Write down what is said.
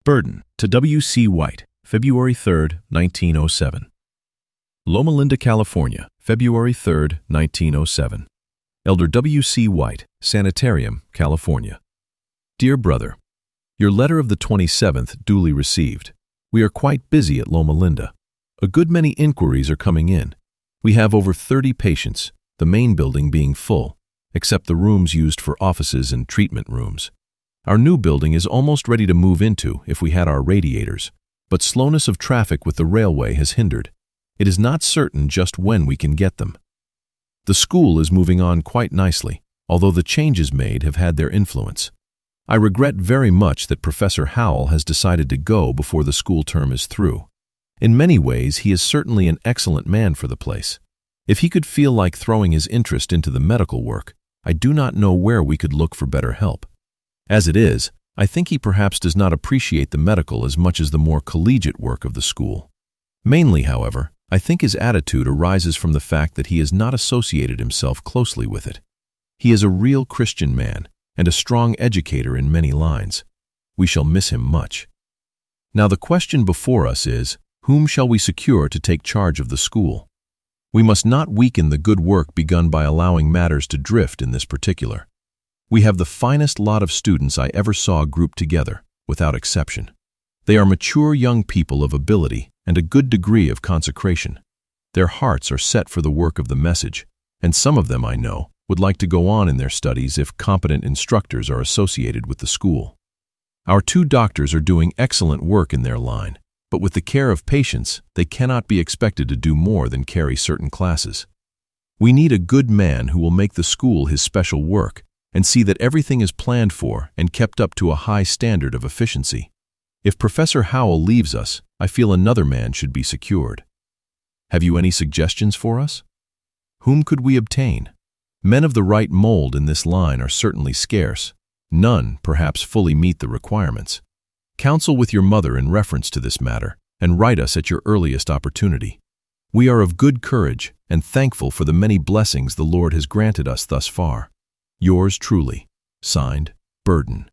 Burden to W. C. White, February 3, 1907. Loma Linda, California, February 3, 1907. Elder W. C. White, Sanitarium, California. Dear Brother, your letter of the 27th duly received. We are quite busy at Loma Linda. A good many inquiries are coming in. We have over 30 patients, the main building being full, except the rooms used for offices and treatment rooms. Our new building is almost ready to move into if we had our radiators, but slowness of traffic with the railway has hindered. It is not certain just when we can get them. The school is moving on quite nicely, although the changes made have had their influence. I regret very much that Professor Howell has decided to go before the school term is through. In many ways, he is certainly an excellent man for the place. If he could feel like throwing his interest into the medical work, I do not know where we could look for better help. As it is, I think he perhaps does not appreciate the medical as much as the more collegiate work of the school. Mainly, however, I think his attitude arises from the fact that he has not associated himself closely with it. He is a real Christian man and a strong educator in many lines. We shall miss him much. Now the question before us is, whom shall we secure to take charge of the school? We must not weaken the good work begun by allowing matters to drift in this particular. We have the finest lot of students I ever saw grouped together, without exception. They are mature young people of ability and a good degree of consecration. Their hearts are set for the work of the message, and some of them, I know, would like to go on in their studies if competent instructors are associated with the school. Our 2 doctors are doing excellent work in their line, but with the care of patients, they cannot be expected to do more than carry certain classes. We need a good man who will make the school his special work and see that everything is planned for and kept up to a high standard of efficiency. If Professor Howell leaves us, I feel another man should be secured. Have you any suggestions for us? Whom could we obtain? Men of the right mold in this line are certainly scarce. None, perhaps, fully meet the requirements. Counsel with your mother in reference to this matter, and write us at your earliest opportunity. We are of good courage and thankful for the many blessings the Lord has granted us thus far. Yours truly, signed, Burden.